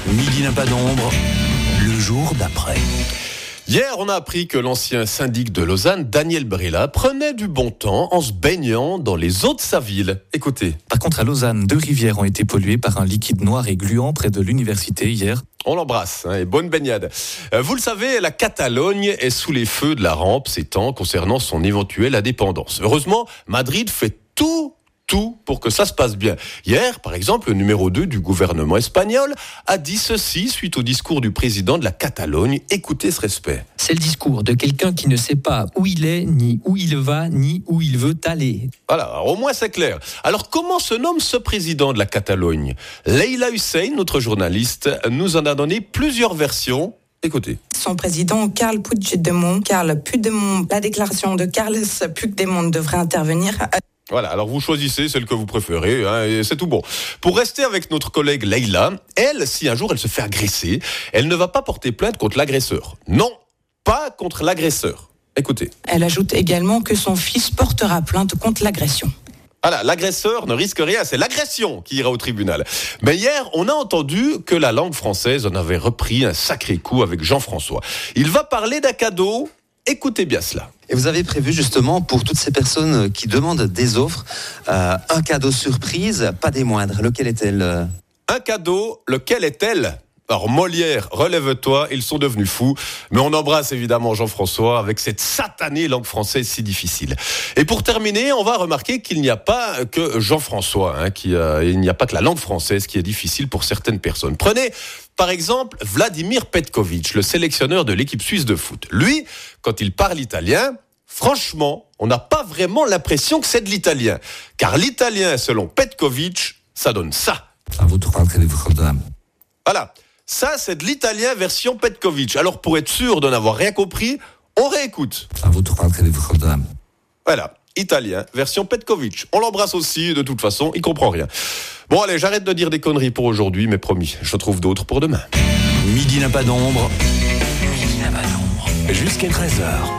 Midi n'a pas d'ombre, le jour d'après. Hier, on a appris que l'ancien syndic de Lausanne, Daniel Brella, prenait du bon temps en se baignant dans les eaux de sa ville. Écoutez. Par contre, à Lausanne, 2 rivières ont été polluées par un liquide noir et gluant près de l'université hier. On l'embrasse, et bonne baignade. Vous le savez, la Catalogne est sous les feux de la rampe ces temps concernant son éventuelle indépendance. Heureusement, Madrid fait tout pour que ça se passe bien. Hier, par exemple, le numéro 2 du gouvernement espagnol a dit ceci suite au discours du président de la Catalogne. Écoutez ce respect. C'est le discours de quelqu'un qui ne sait pas où il est, ni où il va, ni où il veut aller. Voilà, alors au moins c'est clair. Alors comment se nomme ce président de la Catalogne ? Leila Hussein, notre journaliste, nous en a donné plusieurs versions. Écoutez. Son président, Carles Puigdemont, la déclaration de Carles Puigdemont devrait intervenir. Voilà, alors vous choisissez celle que vous préférez, et c'est tout bon. Pour rester avec notre collègue Leila, elle, si un jour elle se fait agresser, elle ne va pas porter plainte contre l'agresseur. Non, pas contre l'agresseur. Écoutez. Elle ajoute également que son fils portera plainte contre l'agression. Voilà, l'agresseur ne risque rien, c'est l'agression qui ira au tribunal. Mais hier, on a entendu que la langue française en avait repris un sacré coup avec Jean-François. Il va parler d'un cadeau. Écoutez bien cela. Et vous avez prévu justement pour toutes ces personnes qui demandent des offres, un cadeau surprise, pas des moindres. Lequel est-elle ? Un cadeau, lequel est-elle ? Alors Molière, relève-toi, ils sont devenus fous. Mais on embrasse évidemment Jean-François avec cette satanée langue française si difficile. Et pour terminer, on va remarquer qu'il n'y a pas que Jean-François, il n'y a pas que la langue française qui est difficile pour certaines personnes. Prenez par exemple Vladimir Petkovic, le sélectionneur de l'équipe suisse de foot. Lui, quand il parle italien, franchement, on n'a pas vraiment l'impression que c'est de l'italien. Car l'italien, selon Petkovic, ça donne ça. Voilà. Ça, c'est de l'italien version Petkovic. Alors, pour être sûr de n'avoir rien compris, on réécoute. Voilà, italien version Petkovic. On l'embrasse aussi, de toute façon, il comprend rien. Bon, allez, j'arrête de dire des conneries pour aujourd'hui, mais promis, je trouve d'autres pour demain. Midi n'a pas d'ombre, jusqu'à 13h.